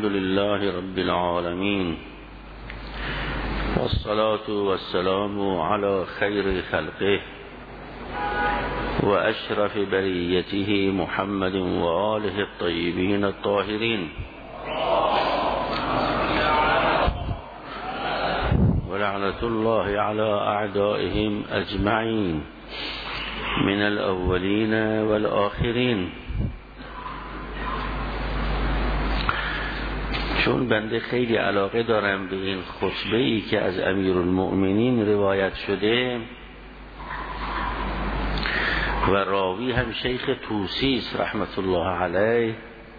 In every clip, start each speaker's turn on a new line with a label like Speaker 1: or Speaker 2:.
Speaker 1: الحمد لله رب العالمين والصلاة والسلام على خير خلقه وأشرف بريته محمد وآله الطيبين الطاهرين ولعنة الله على أعدائهم أجمعين من الأولين والآخرين. چون بنده خیلی علاقه دارم به این خطبه ای که از امیرالمؤمنین روایت شده و راوی هم شیخ طوسی است رحمت الله علیه،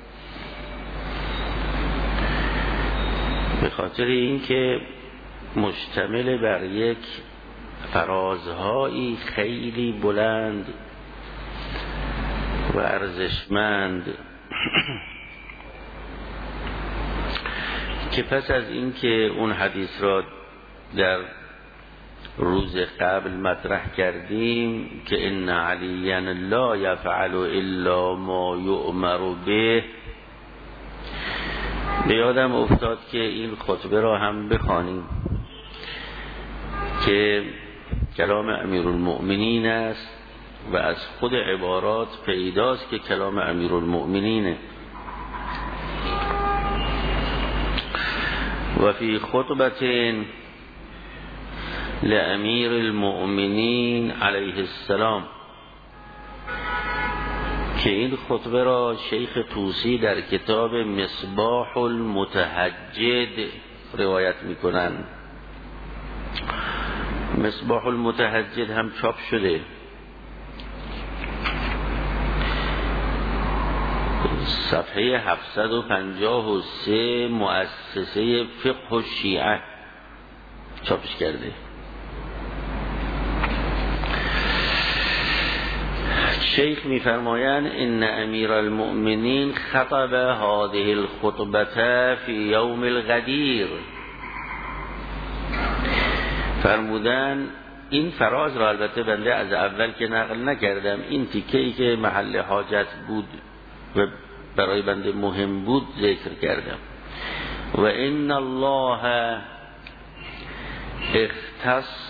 Speaker 1: به خاطر اینکه مشتمل بر یک فرازهایی خیلی بلند و ارزشمند که پس از اینکه اون حدیث را در روز قبل مطرح کردیم که ان علیا لا یفعل الا ما یؤمر به، به یادم افتاد که این خطبه را هم بخوانیم که کلام امیرالمؤمنین است و از خود عبارات پیداست که کلام امیرالمؤمنینه. و فی خطبة لامیر المؤمنین علیه السلام، که این خطبه را شیخ طوسی در کتاب مصباح المتهجد روایت میکنن. مصباح المتهجد هم چاپ شده، صفحه 753 مؤسسه فقه الشیعه چاپش کرده. شیخ میفرمایند ان امیر المؤمنین خطب هذه الخطبه فی یوم الغدیر، فرمودن این فراز را البته بنده از اول که نقل نکردم، این تیکه‌ای که محل حاجت بود و برای بنده مهم بود ذکر کردم. و ان الله اختص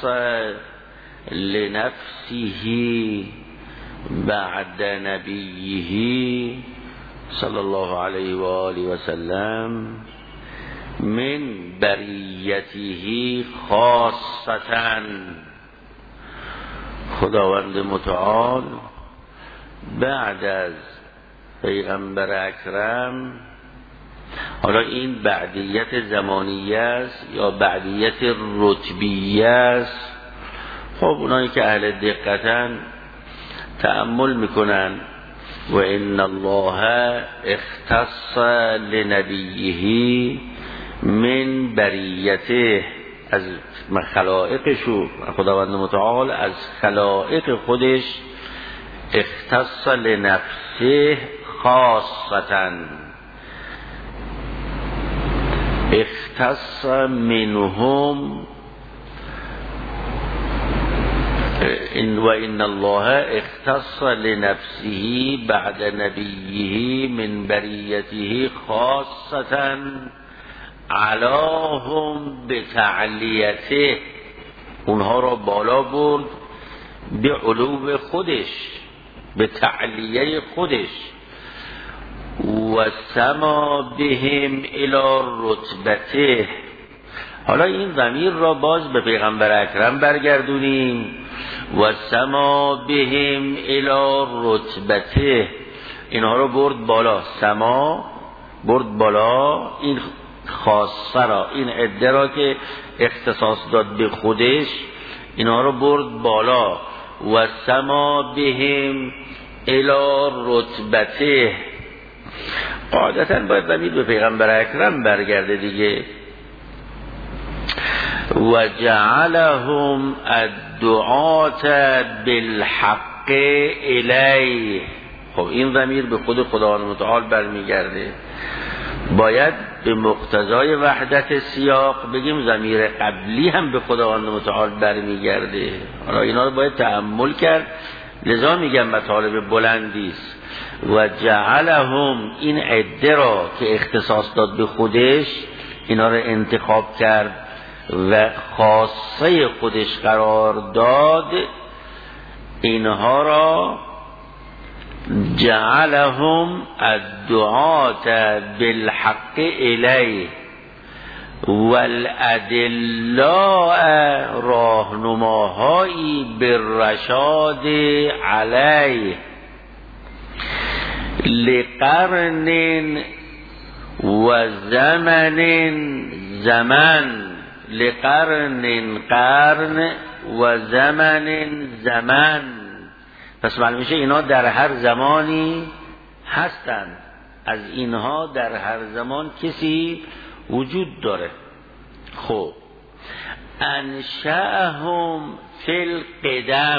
Speaker 1: لنفسه بعد نبیه صلی الله علیه و آله و سلم من بریته خاصتا. خداوند متعال بعد از پیغمبر اکرم، حالا این بعدیت زمانیه است یا بعدیت رتبیه است، خب اونایی که اهل دقتن تأمل میکنن. و ان الله اختص لنبیه من بریته، از خلائقشو خداوند متعال از خلائق خودش اختص لنفسه خاصتا، اختص منهم و ان الله اختص لنفسه بعد نبیه من بریته خاصتا علاهم بتعلیته، اونها را بالا برد به علو خودش، به تعلیه خودش. و سما بهم الی رتبته، حالا این ضمیر را باز به پیغمبر اکرم برگردونیم. و سما بهم الی رتبته، اینها را برد بالا، سما برد بالا این خاصه را، این عده را که اختصاص داد به خودش، اینها را برد بالا. و سما بهم الی رتبته، عادتا باید ضمیر به پیغمبر اکرم برگرده دیگه. و جعلهم الدعاة بالحق الیه، خب این ضمیر به خود خداوند متعال برمیگرده، باید به مقتضای وحدت سیاق بگیم ضمیر قبلی هم به خداوند متعال برمیگرده. حالا اینا رو باید تأمل کرد لذا میگم مطالب بلندی است. و جعلهم، این عده را که اختصاص داد به خودش، اینا را انتخاب کرد و خاصه خودش قرار داد، اینها را جعلهم الدعاة بالحق الیه والادلاء، راهنماهایی بالرشاد علیه، لقرن و زمن، لقرن قرن و زمن. پس معلوم میشه اینا در هر زمانی هستند، از اینها در هر زمان کسی وجود داره. خب انشأهم فی القدم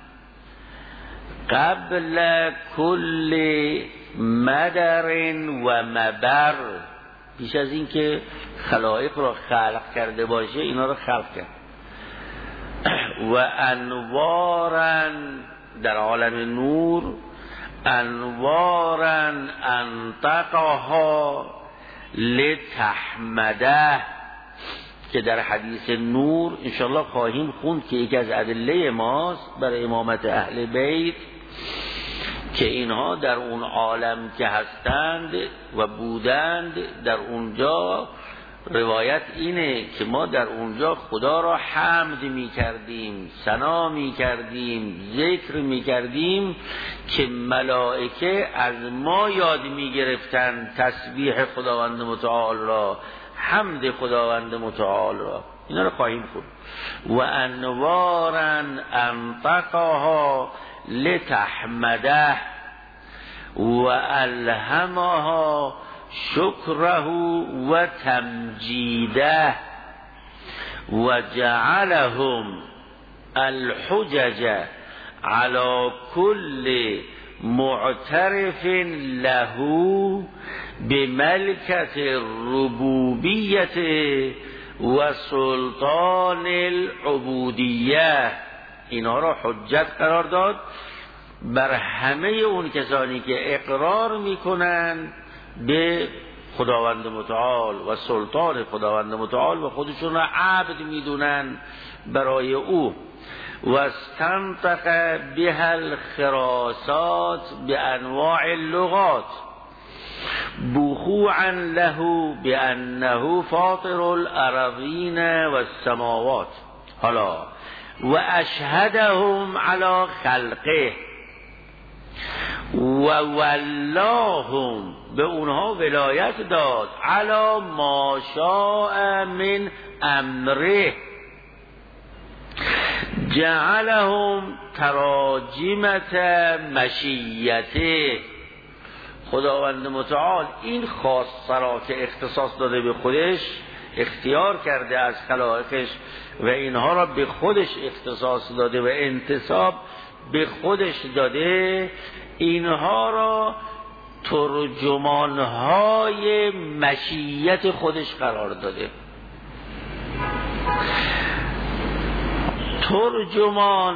Speaker 1: قبل کل مدر و مبر، پیش از این که خلائق را خلق کرده باشه اینا را خلق کرد. و انوارا، در عالم نور، انوارا انطقها لتحمده، که در حدیث نور انشاءالله خواهیم خوند که یکی از ادله ماست برای امامت اهل بیت، که اینها در اون عالم که هستند و بودند، در اونجا روایت اینه که ما در اونجا خدا را حمد می کردیم، ثنا می کردیم، ذکر می کردیم، که ملائکه از ما یاد می گرفتن تسبیح خداوند متعال را، حمد خداوند متعال را. اینا رو خواهیم خوند. و انوارا انطقها لتحمده و الهمها شکره و تمجیده و جعلهم الحجج على كل معترف له بملكة الربوبیت و سلطان العبودیه. اینا را حجت قرار داد بر همه اون کسانی که اقرار میکنن به خداوند متعال و سلطان خداوند متعال و خودشون را عبد میدونن برای او. و استنطق بها الخراسات بانواع اللغات بخوعا له بانه فاطر الارضین و السماوات. حالا و اشهدهم علی خلقه و ولاهم، به اونها ولایت داد، علی ما شاء من امره، جعلهم تراجمت مشیته. خداوند متعال این خاصه را که اختصاص داده به خودش، اختیار کرده از خلائقش و اینها را به خودش اختصاص داده و انتصاب به خودش داده، اینها را ترجمانهای مشیت خودش قرار داده. ترجمان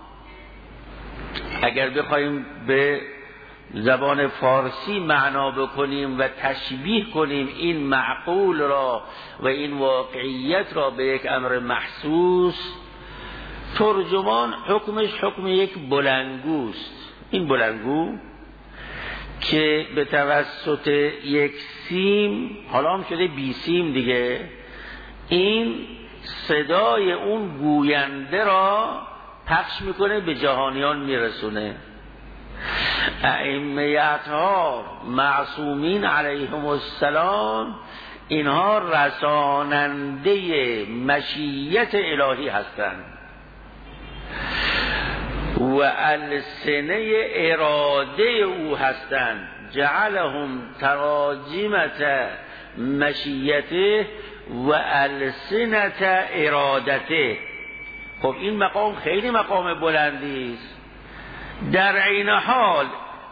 Speaker 1: اگر بخوایم به زبان فارسی معنا بکنیم و تشبیه کنیم این معقول را و این واقعیت را به یک امر محسوس، ترجمان حکمش حکم یک بلنگوست. این بلنگو که به توسط یک سیم، حالا هم شده 20 سیم دیگه، این صدای اون گوینده را پخش میکنه، به جهانیان میرسونه. ائمه اطهار معصومین علیهم السلام، اینها رساننده مشیت الهی هستند و السنه اراده او هستند. جعلهم تراجمت مشیته و السنت ارادته. خب این مقام خیلی مقام بلندی است. در عین حال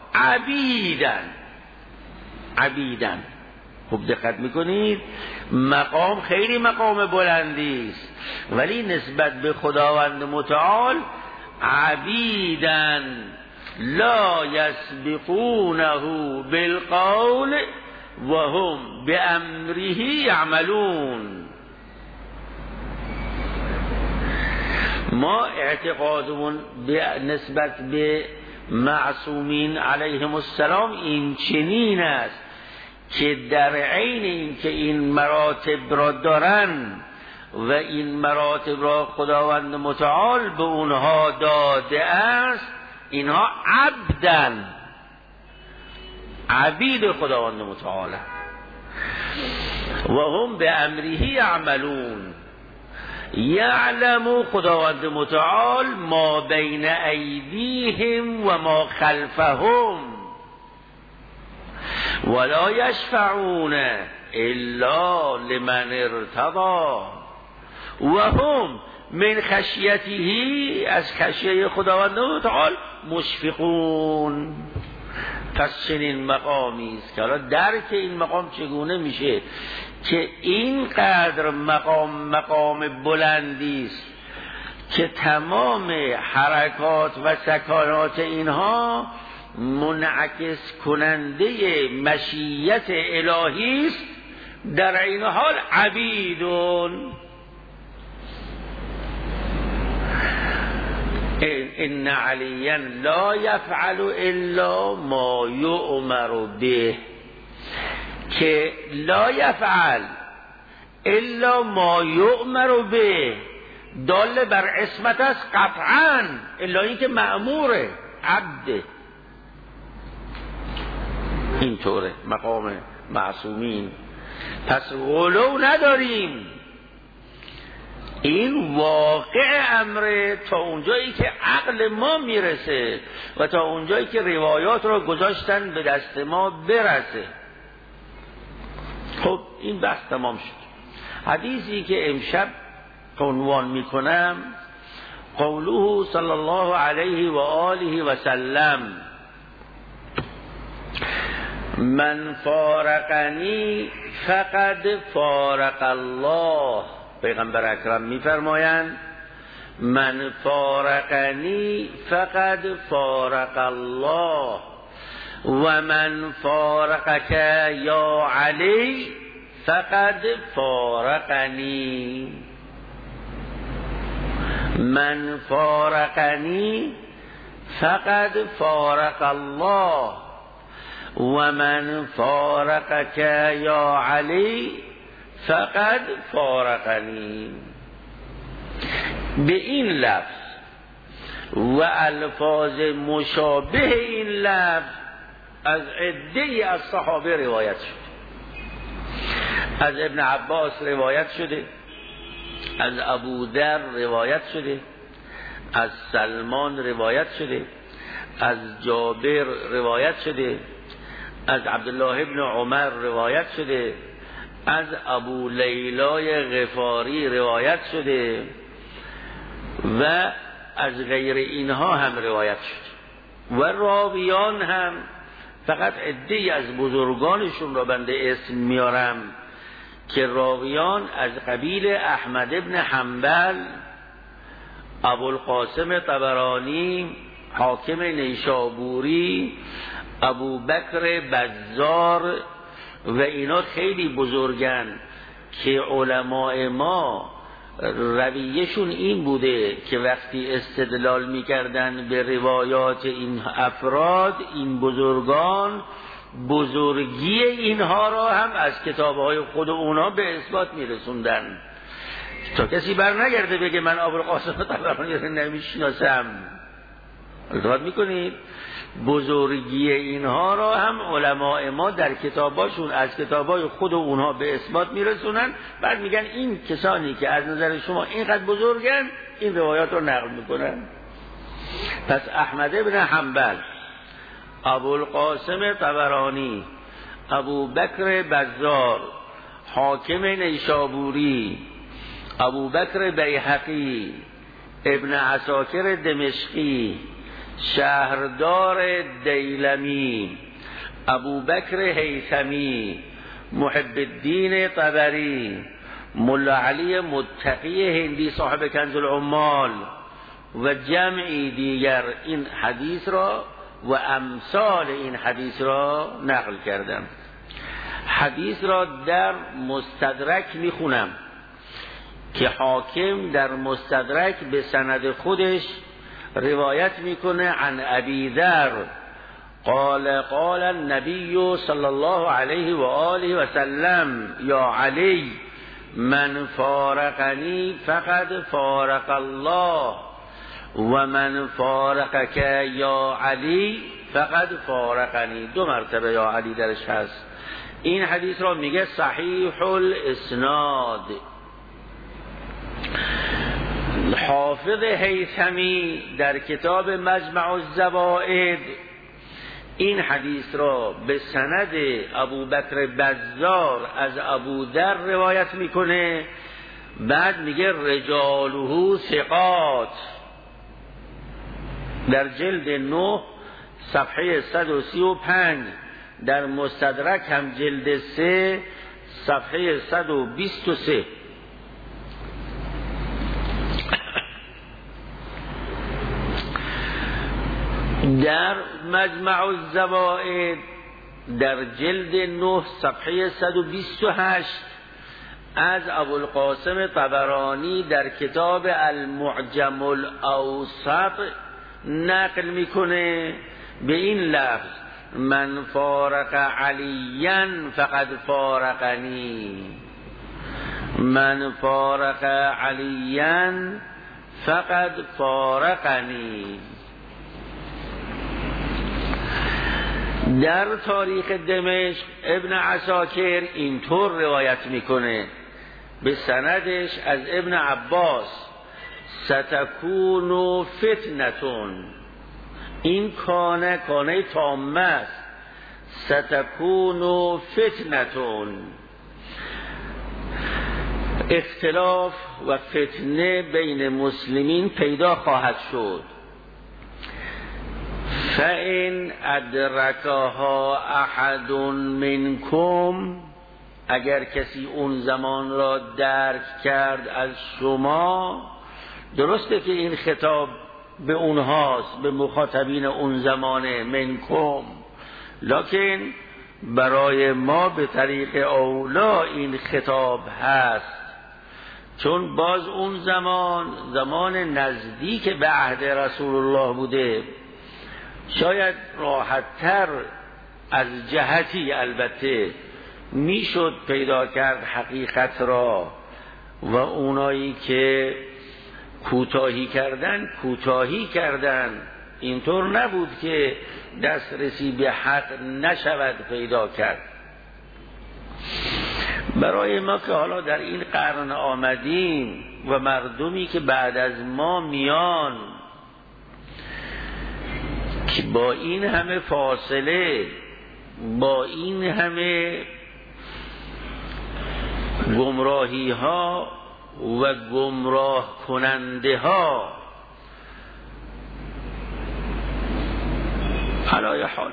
Speaker 1: عبیدن. خب دقت میکنید، مقام خیلی مقام بلندی است، ولی نسبت به خداوند متعال عبیدا لا یسبقونه بالقول و هم بامره یعملون. ما اعتقادمون نسبت به معصومین علیهم السلام این چنین است که در عین این که این مراتب را دارن و این مراتب را خداوند متعال به اونها داده است، اینها عبدن، عبید خداوند متعال و هم به امره یعملون. یعلم خداوند متعال ما بین ایدیهم و ما خلفهم ولا یشفعون الا لمن ارتضی و هم من خشیته، از خشیه خداوند متعال مشفقون. پس چنین مقامی است که حالا درک این مقام چگونه میشه که اینقدر مقام بلندی است که تمام حرکات و سکانات اینها منعکس کننده مشیت الهی است، در این حال عبیدون. ان علیا لا یفعل الا ما یؤمر به، که لا یفعل الا ما یؤمر به دال بر عصمت است قطعا، الا این که مأموره عبده. اینطوره مقام معصومین. پس غلو نداریم، این واقع امره تا اونجایی که عقل ما میرسه و تا اونجایی که روایات رو گذاشتن به دست ما برسه. خب این بحث تمام شد. حدیثی که امشب عنوان میکنم قوله صلی الله علیه و آله و سلم من فارقنی فقد فارق الله. پیغمبر اکرم میفرمایند من فارقنی فقد فارق الله و من فارقک یا علی فقد فارقنی. من فارقنی فقد فارق الله و من فارقک یا علی فقد فارقنی. به این لفظ و الفاظ مشابه این لفظ از عده‌ای از صحابه روایت شده. از ابن عباس روایت شده، از ابو ذر روایت شده، از سلمان روایت شده، از جابر روایت شده، از عبدالله ابن عمر روایت شده، از ابو لیلای غفاری روایت شده و از غیر اینها هم روایت شده. و راویان هم فقط عده‌ای از بزرگانشون را بنده اسم میارم که راویان از قبیل احمد ابن حنبل، ابوالقاسم طبرانی، حاکم نیشابوری، ابو بکر بزار و اینا خیلی بزرگن که علماء ما رویشون این بوده که وقتی استدلال میکردن به روایات این افراد، این بزرگان، بزرگی اینها را هم از کتابهای خود اونا به اثبات میرسوندن تا کسی بر نگرده بگه من ابوالقاسم طبرانی رو نمیشناسم. التفات میکنید؟ بزرگی اینها را هم علماء ما در کتاباشون از کتابای خود اونها به اثبات میرسونن، بعد میگن این کسانی که از نظر شما اینقدر بزرگن این روایات رو نقل میکنن. پس احمد ابن حنبل، ابوالقاسم طبرانی، ابو بکر بزار، حاکم نیشابوری، ابو بکر بیهقی، ابن عساکر دمشقی، شهردار دیلمی، ابو بکر هیثمی، محب الدین طبری، ملا علی متقی هندی صاحب کنز العمال، و جمعی دیگر این حدیث را و امثال این حدیث را نقل کردم. حدیث را در مستدرک میخونم که حاکم در مستدرک به سند خودش روایت میکنه عن ابی ذر قال قال النبی صلی الله علیه و آله و سلم یا علی من فارقنی فقد فارق الله و من فارقک یا علی فقد فارقنی. 2 مرتبه یا علی درش هست. این حدیث را میگه صحیح الاسناد. حافظ هیثمی در کتاب مجمع الزوائد این حدیث را به سند ابوبکر بزار از ابو ذر روایت میکنه، بعد میگه رجاله ثقات. در جلد 9 صفحه 135، در مستدرک هم جلد 3 صفحه 123. در مجمع الزوائد در جلد 9 صفحه 128 از ابوالقاسم طبرانی در کتاب المعجم الاوسط نقل میکنه به این لفظ من فارق علیا فقد فارقنی، من فارق علیا فقد فارقنی. در تاریخ دمشق ابن عساکر اینطور روایت میکنه به سندش از ابن عباس ستکون فتنتون. این کانه تامه است. ستکون فتنتون، اختلاف و فتنه بین مسلمین پیدا خواهد شد. فَإِنْ أَدْرَكَهَا أَحَدٌ مِّنْكُمْ، اگر کسی اون زمان را درک کرد از شما. درسته که این خطاب به اونهاست، به مخاطبین اون زمانه منکم، لکن برای ما به طریق اولا این خطاب هست، چون باز اون زمان نزدیک به عهد رسول الله بوده. شاید راحت‌تر از جهتی البته میشد پیدا کرد حقیقت را، و اونایی که کوتاهی کردن. اینطور نبود که دسترسی به حق نشود پیدا کرد. برای ما که حالا در این قرن آمدیم و مردمی که بعد از ما میان که با این همه فاصله، با این همه گمراهی ها و گمراه کننده ها، علای حال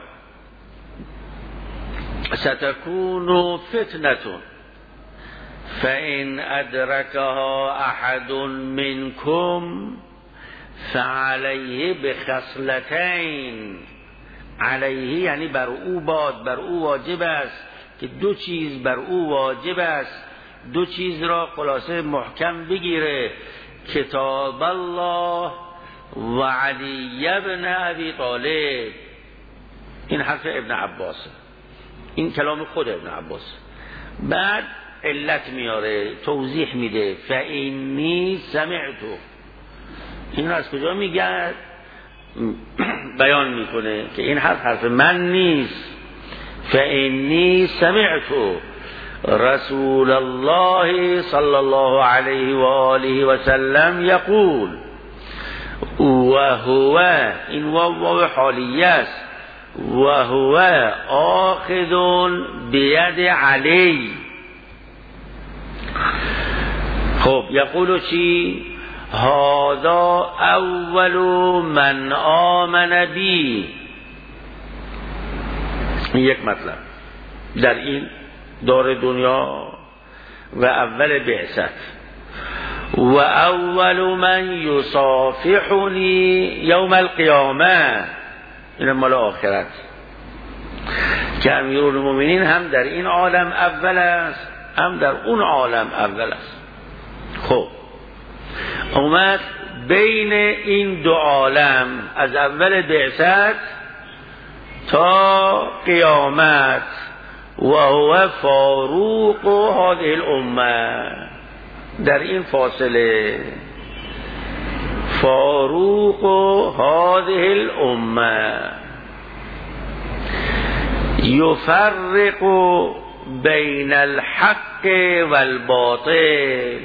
Speaker 1: ستکون فتنتون فإن أدركها أحد منكم فعليه بخصلتين. علیه یعنی بر او بر او واجب است که 2 چیز بر او واجب است. 2 چیز را خلاصه محکم بگیره: کتاب الله و علی ابن ابی طالب. این حرف ابن عباس، این کلام خود ابن عباس. بعد علت میاره، توضیح میده. فإنی سمعتو، این از کجا میگه؟ بیان میکنه که این حرف من نیست. فإنی سمعتو رسول الله صلی الله علیه و آله و سلم یقول، و هو، این واو حالیه است، و هو آخذ بید علی. خب یقولو چی؟ هذا اول من آمن بی. یک مطلب در این دار دنیا و اول بعثت. و اول من یصافحنی یوم القیامه، این مال آخرت، که امیرالمومنین هم در این عالم اول است هم در اون عالم اول است. خب اومد بین این دو عالم از اول بعثت تا قیامت و هو فاروق هذه الامه، در این فاصله فاروق هذه الامه یفرق بین الحق والباطل،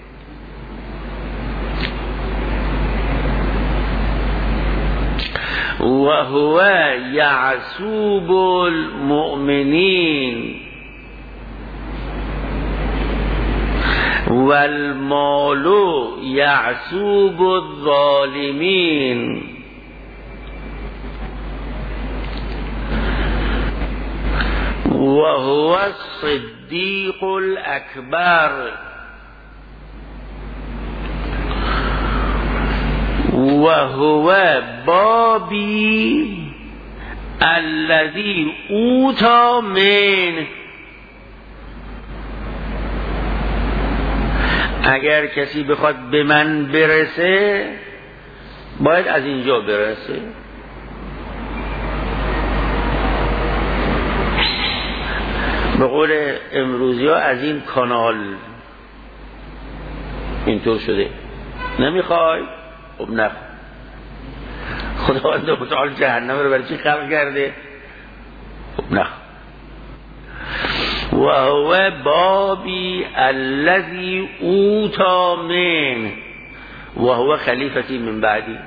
Speaker 1: و هو یعصوب المؤمنین والمال یعصوب الظالمین، و هو الصدیق الاکبر، و هو بابی الذی اوتی من. اگر کسی بخواد به من برسه باید از اینجا برسه. به قول امروزی ها از این کانال اینطور شده. نمیخوای؟ خب نه، خداوند متعال جهنم رو برای چی خلق کرده؟ خب نه. و هو بابی الذی اوتی من و هو خلیفتی من بعدی.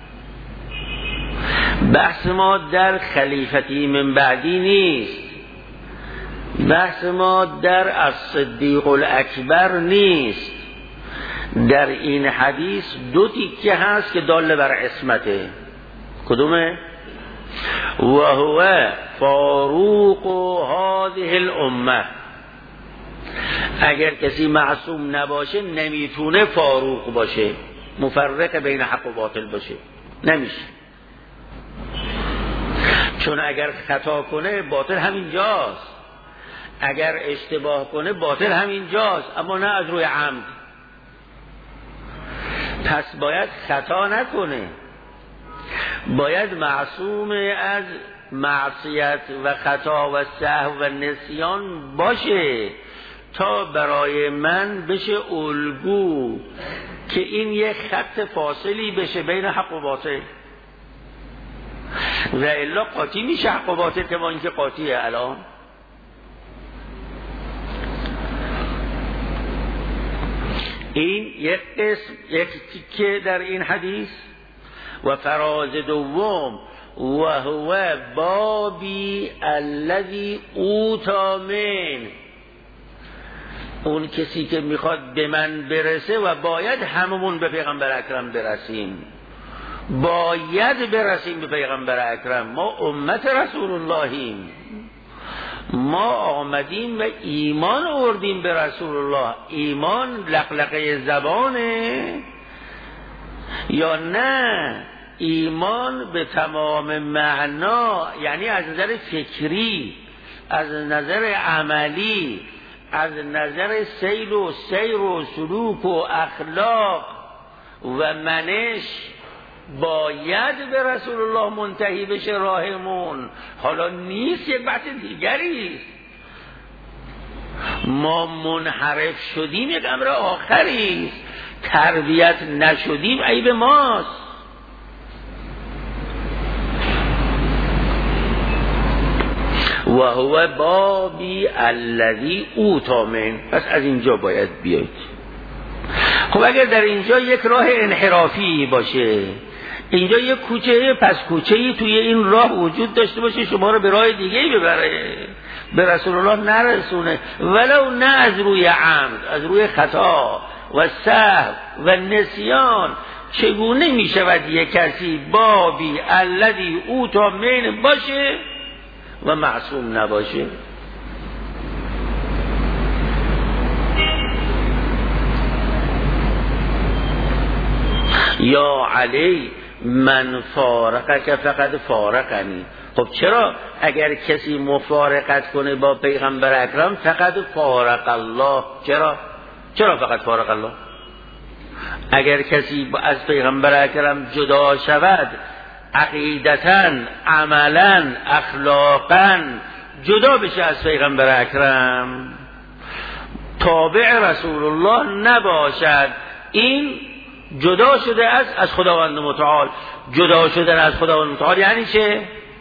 Speaker 1: بحث ما در خلیفتی من بعدی نیست، بحث ما در الصدیق الاکبر نیست. در این حدیث دو تیکه هست که دال بر عصمته. کدومه؟ و هو فاروق هذه الامه. اگر کسی معصوم نباشه نمیتونه فاروق باشه، مفرق بین حق و باطل باشه، نمیشه. چون اگر خطا کنه باطل همینجاست، اگر اشتباه کنه باطل همینجاست، اما نه از روی عمد. پس باید خطا نکنه، باید معصوم از معصیت و خطا و سهو و نسیان باشه تا برای من بشه الگو که این یک خط فاصلی بشه بین حق و باطل. و الا قاطی میشه حق و باطل، که با اینکه قاطیه الان. این یک قسم، یک تیکه در این حدیث. و فراز دوم و هو بابی الذی اوتی من، اون کسی که میخواد به من برسه و باید هممون به پیغمبر اکرم برسیم، باید برسیم به پیغمبر اکرم. ما امت رسول اللهیم، ما آمدیم و ایمان آوردیم به رسول الله. ایمان لقلقه زبانه یا نه؟ ایمان به تمام معنا، یعنی از نظر فکری، از نظر عملی، از نظر سیر و سلوک و اخلاق و منش باید به رسول الله منتهی بشه راهمون. حالا نیست، یک بحث دیگری است. ما منحرف شدیم یک امر آخری است، تربیت نشدیم عیب ماست. و هو بابی الذی اوتی من. پس از اینجا باید بیاید. خب اگر در اینجا یک راه انحرافی باشه، اینجا یک کوچه پس کوچه‌ای توی این راه وجود داشته باشه، شما رو به راه دیگه‌ای ببره، به رسول الله نرسونه، ولو نه از روی عمد، از روی خطا و سهو و نسیان. چگونه می شود یک کسی بابی الذی اوتی من باشه و معصوم نباشه؟ یا علی من فارقک فقد فارقنی. خب چرا اگر کسی مفارقت کنه با پیغمبر اکرم فقد فارق الله؟ چرا فقط فارق الله؟ اگر کسی از پیغمبر اکرم جدا شود، عقیدتاً، عملاً، اخلاقاً جدا بشه از پیغمبر اکرم، تابع رسول الله نباشد، این جدا شده از خداوند متعال. جدا شدن از خداوند متعال یعنی چه؟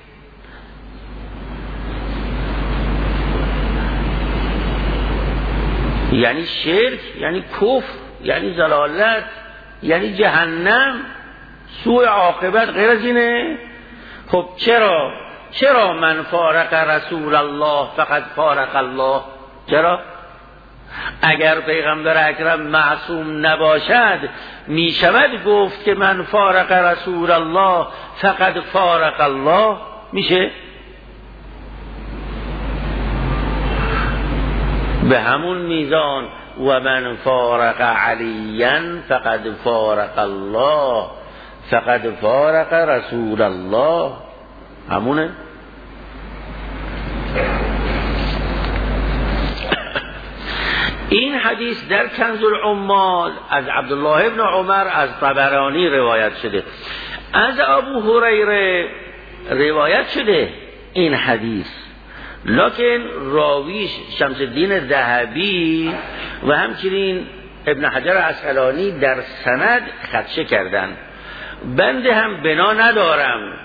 Speaker 1: یعنی شرک، یعنی کفر، یعنی ضلالت، یعنی جهنم، سوء عاقبت، غیر از اینه. خب چرا من فارق رسول الله فقط فارق الله؟ چرا؟ اگر پیغمبر اکرم معصوم نباشد می شود گفت که من فارق رسول الله فقط فارق الله؟ میشه؟ به همون میزان و من فارق علیا فقد فارق الله فقد فارق رسول الله، همونه. این حدیث در کنز العمال از عبدالله ابن عمر از طبرانی روایت شده. از ابو هریره روایت شده این حدیث، لکن راویش شمس الدین ذهبی و همچنین ابن حجر عسقلانی در سند خدشه کردن. بنده هم بنا ندارم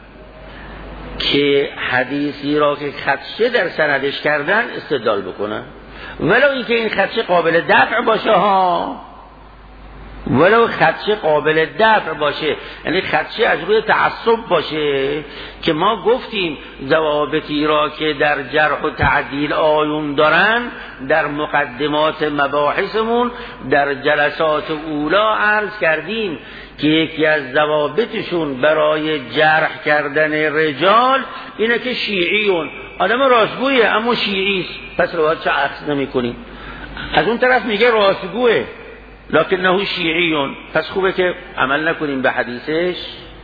Speaker 1: که حدیثی را که خدشه در سندش کردن استدلال بکنم، ولو اینکه این خدشه قابل دفع باشه ها، ولو خدشه قابل دفع باشه، یعنی خدشه از روی تعصب باشه که ما گفتیم ضوابطی را که در جرح و تعدیل آیون دارن در مقدمات مباحثمون در جلسات اولا عرض کردیم که یکی از ضوابطشون برای جرح کردن رجال اینه که شیعیون، آدم راستگویه اما شیعیست، پس روایت چه اخذ نمی کنیم. از اون طرف میگه راستگوه لکنه شیعیون، پس خوبه که عمل نکنیم به حدیثش.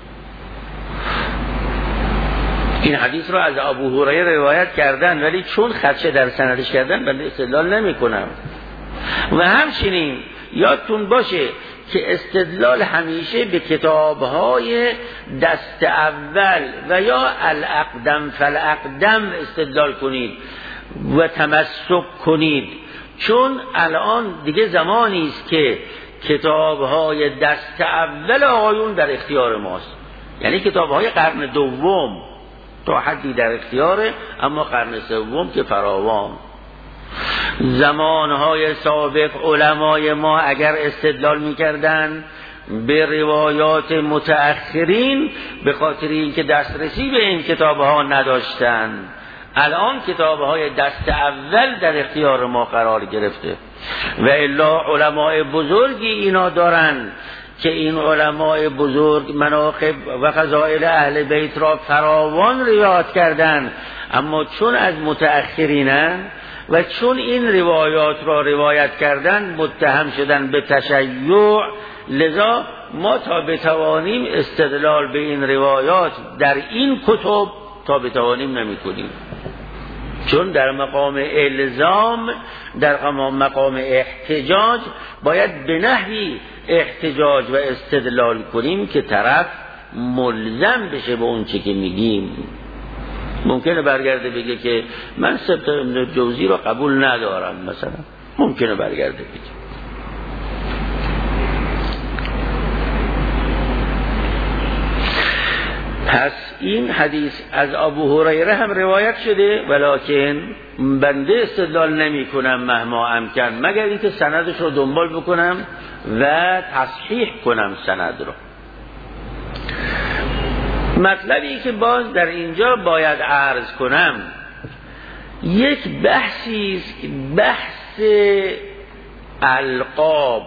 Speaker 1: این حدیث رو از ابو هریره روایت کردن، ولی چون خدشه در سندش کردن بنده استدلال نمی کنم. و همچنین یادتون باشه که استدلال همیشه به کتاب‌های دست اول و یا الاقدم فالاقدم استدلال کنید و تمسک کنید، چون الان دیگه زمانی است که کتاب‌های دست اول آقایون در اختیار ماست، یعنی کتاب‌های قرن دوم تا حدی در اختیاره، اما قرن سوم که فراوان. زمانهای سابق علمای ما اگر استدلال می‌کردند به روایات متأخرین به خاطر اینکه دسترسی به این کتاب‌ها نداشتند، الان کتاب‌های دست اول در اختیار ما قرار گرفته و الا علماء بزرگی اینا دارن که این علماء بزرگ مناقب و فضائل اهل بیت را فراوان روایت کردند، اما چون از متأخرینن و چون این روایات را روایت کردن متهم شدن به تشیع، لذا ما تا بتوانیم استدلال به این روایات در این کتب تا بتوانیم نمی کنیم، چون در مقام الزام، در مقام احتجاج باید به نحوی احتجاج و استدلال کنیم که طرف ملزم بشه به اون چی که میگیم. ممکنه برگرده بگه که من سبت ابن جوزی رو قبول ندارم مثلا، ممکنه برگرده بگه. پس این حدیث از ابو هریره هم روایت شده، ولکن بنده استدلال نمی کنم مهما امکن، مگر اینکه سندش رو دنبال بکنم و تصحیح کنم سند رو. مطلبی که باز در اینجا باید عرض کنم یک بحثی است، بحث القاب.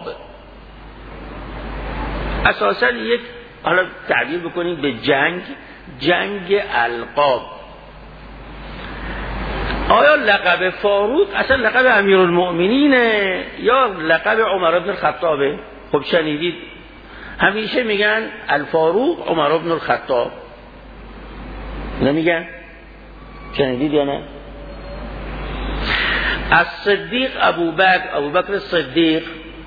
Speaker 1: اساسا یک، حالا تعبیر بکنیم به جنگ القاب. آیا لقب فاروق اصلا لقب امیرالمؤمنینه یا لقب عمر بن الخطابه؟ خب شنیدید همیشه میگن الفاروق عمر بن الخطاب، نمیگن؟ شنیدید یا نه؟ الصدیق ابوبکر الصدیق.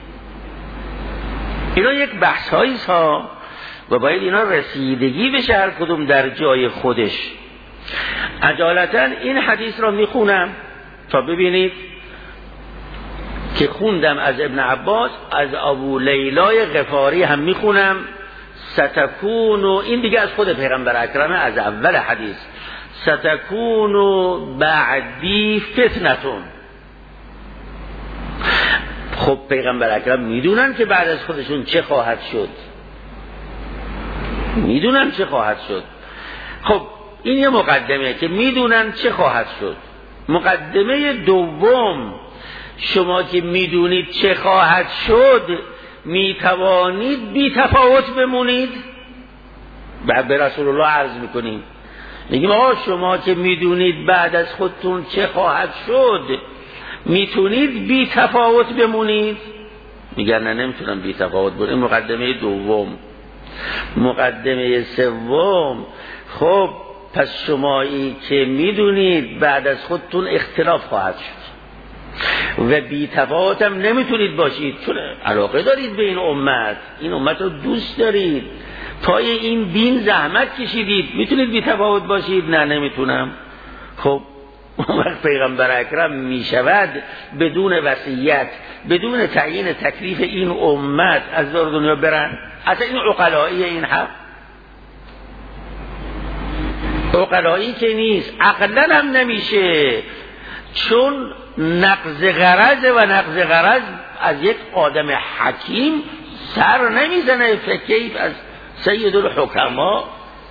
Speaker 1: اینا یک بحث هاییست ها و باید اینا رسیدگی بشه هر کدوم در جای خودش. عجالتا این حدیث را میخونم تا ببینید که خوندم از ابن عباس، از ابو لیلای غفاری هم میخونم. ستکون، این دیگه از خود پیغمبر اکرمه، از اول حدیث. ستکون بعدی فتنتون. خب پیغمبر اکرم میدونن که بعد از خودشون چه خواهد شد، میدونن چه خواهد شد. خب این یه مقدمه که میدونن چه خواهد شد. مقدمه دوم، شما که میدونید چه خواهد شد میتوانید بی تفاوت بمونید؟ بعد به رسول الله عرض میکنیم، میگیم آقا شما که میدونید بعد از خودتون چه خواهد شد میتونید بی تفاوت بمونید؟ میگن نه نمیتونم بی تفاوت بمونم. این مقدمه دوم. مقدمه سوم، خب پس شمایی که میدونید بعد از خودتون اختلاف خواهد شد و بی تفاوت هم نمیتونید باشید، چون علاقه دارید به این امت، این امت رو دوست دارید، پای این دین زحمت کشیدید، میتونید بی تفاوت باشید؟ نه نمیتونم. خب وقت پیغمبر اکرم میشود بدون وصیت، بدون تعیین تکلیف این امت از دور دنیا برن؟ اصلا این عقلایی، این حق عقلایی که نیست، عقلا هم نمیشه، چون نقض غرض و نقض غرض از یک آدم حکیم سر نمیزنه. فکیف از سید الحکما،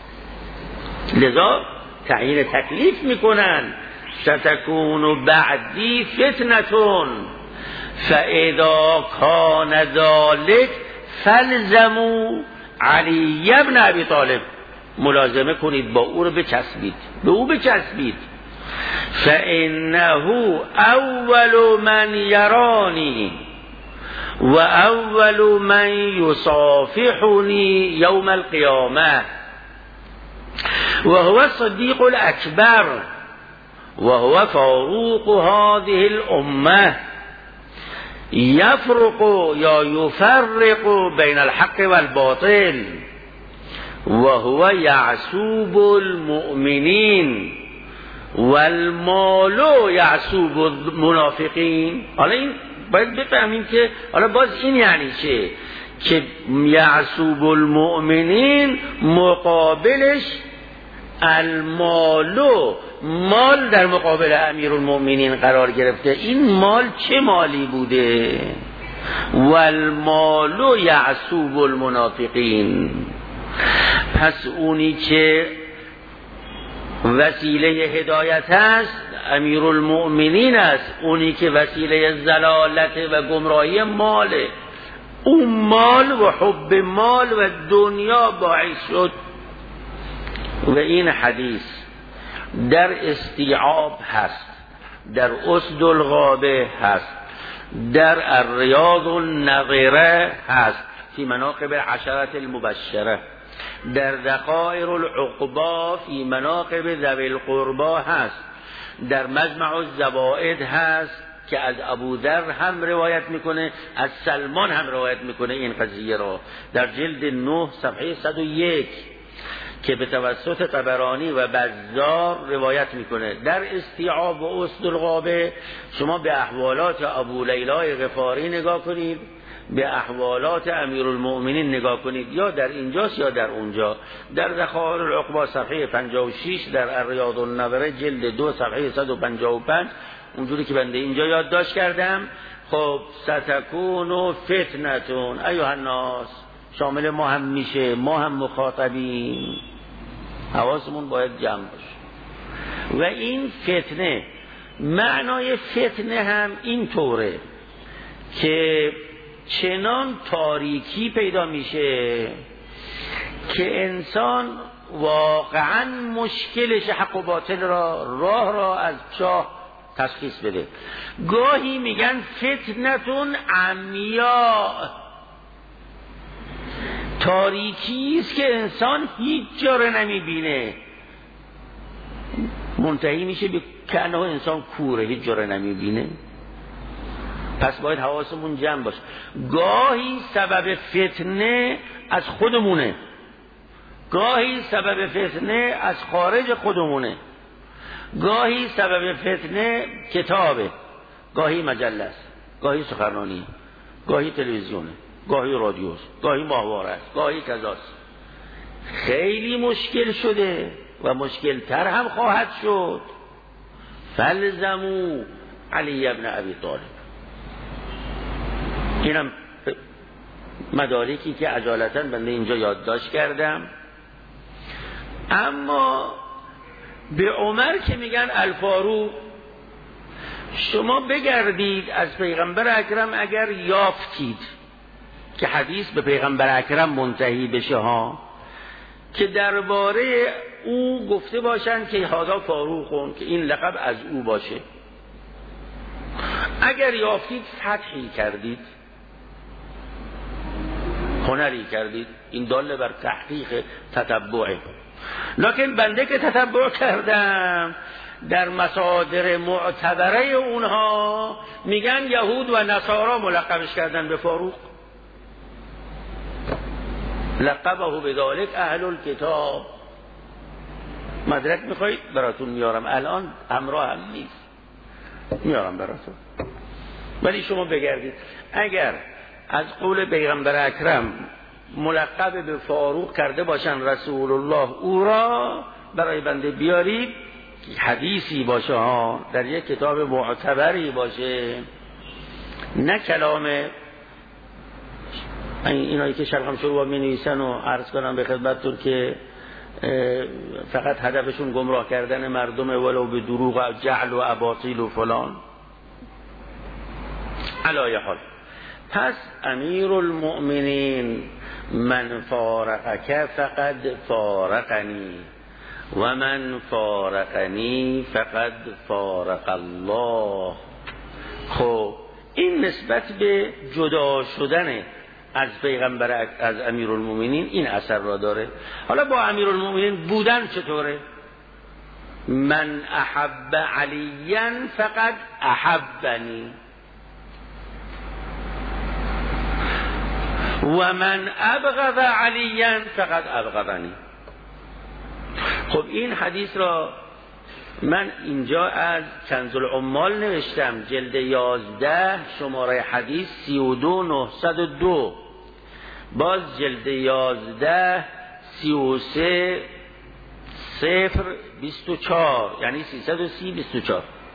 Speaker 1: لذا تعیین تکلیف میکنن. ستکون بعدی فتنتون فاذا کان ذلک فلزموا علی بن ابی طالب. ملازمه کنید با او رو بچسبید، به او بچسبید. فانه اول من یرانی و اول من یصافحنی یوم القیامه و هو الصدیق الاکبر و هو فاروق هذه الامه یفرق یا یفرق بین الحق والباطل و هو یعصوب المؤمنین والمال یعصوب المنافقین. حالا این باید بفهمیم که حالا باز این یعنی چه، که یعصوب المؤمنین مقابلش المالو، مال در مقابل امیرالمؤمنین قرار گرفته. این مال چه مالی بوده؟ والمالو یعصوب المنافقین. پس اونی که وسیله هدایت است امیرالمؤمنین است، اونی که وسیله ضلالت و گمراهی ماله. اون مال و حب مال و دنیا باعث شد. و این حدیث در استیعاب هست، در اسد الغابه هست، در الریاض النظره هست، فی مناقب عشرة المبشره، در دقائر العقبا فی مناقب ذوی القربا هست، در مجمع الزوائد هست که از ابوذر هم روایت میکنه، از سلمان هم روایت میکنه این قضیه را، در جلد 9 صفحه 101 که به توسط طبرانی و بزار روایت میکنه. در استیعاب و اسد الغابه شما به احوالات ابو لیلای غفاری نگاه کنید، به احوالات امیرالمؤمنین نگاه کنید، یا در اینجاست یا در اونجا. در ذخائر العقبا صفحه 56، در الریاض النظره جلد 2 صفحه 155، اونجوری که بنده اینجا یادداشت کردم. خب ستکون فتنتون ایها الناس، شامل ما هم میشه، ما هم مخاطبیم، حواسمون باید جمع باشه. و این فتنه، معنای فتنه هم این طوره که چنان تاریکی پیدا میشه که انسان واقعا مشکلش حق و باطل را، راه را از چاه تشخیص بده. گاهی میگن فتنتون عمیا، تاریکی است که انسان هیچ جا رو نمیبینه، منتهی میشه به کنه انسان کوره، هیچ جا رو نمیبینه. پس باید حواسمون جمع باشه. گاهی سبب فتنه از خودمونه، گاهی سبب فتنه از خارج خودمونه، گاهی سبب فتنه کتابه، گاهی مجله است، گاهی سخنرانی، گاهی تلویزیونه، گاهی رادیوست، گاهی ماهواره است، گاهی کذاست. خیلی مشکل شده و مشکل تر هم خواهد شد. فلزموا علی ابن ابی طالب. اینم مدارکی که عجالتا بنده اینجا یادداشت کردم. اما به عمر که میگن الفاروق، شما بگردید از پیغمبر اکرم اگر یافتید که حدیث به پیغمبر اکرم منتهی بشه ها، که درباره او گفته باشند که هذا فاروقون، که این لقب از او باشه. اگر یافتید فتحی کردید، هنری کردید، این داله بر تحقیق تتبعه. لکن بنده که تتبع کردم در مصادر معتبره اونها میگن یهود و نصارا ملقبش کردن به فاروق، لقبه بذالک اهل الکتاب. مدرک میخواید براتون میارم، الان همراه هم نیست، میارم براتون. ولی شما بگردید اگر از قول پیغمبر اکرم ملقب به فاروق کرده باشن رسول الله او را، برای بنده بیارید، حدیثی باشه ها، در یک کتاب معتبری باشه، نه کلام اینایی که شرقم شروع می نویسن و عرض کنم به خدمتتون که فقط هدفشون گمراه کردن مردم ولو به دروغ و جعل و اباطیل و فلان. علایه حال، پس امیر المؤمنین من فارقک فقد فارقنی و من فارقنی فقد فارق الله. خب این نسبت به جدا شدن از پیغمبر از امیرالمومنین این اثر را داره. حالا با امیرالمومنین بودن چطوره؟ من احب علیا فقد احبنی و من ابغض علیا فقد ابغضنی. خب این حدیث را من اینجا از کنز العمال نوشتم، جلد 11 شماره حدیث 32902، باز جلد 11 33 024 یعنی 330-24،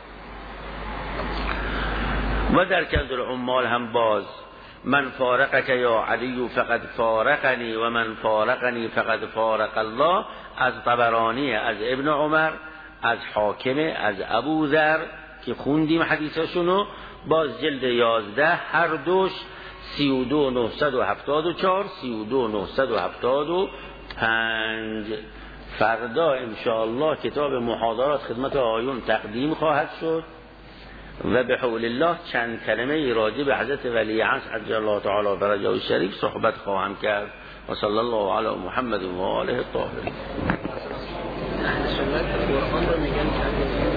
Speaker 1: و در کنز العمال هم باز من فارقک یا علی فقد فارقنی و من فارقنی فقد فارق الله، از طبرانی، از ابن عمر، از حاکم، از ابو ذر که خوندیم حدیثشونو، باز جلد 11 هر دوش 32974 32975. فردا انشاءالله کتاب محاضرات خدمت آیون تقدیم خواهد شد و به حول الله چند کلمه راجع به حضرت ولی عصر عجل الله تعالی فرجه الشریف صحبت خواهم کرد. و صلی الله علی محمد و آله الطاهرین.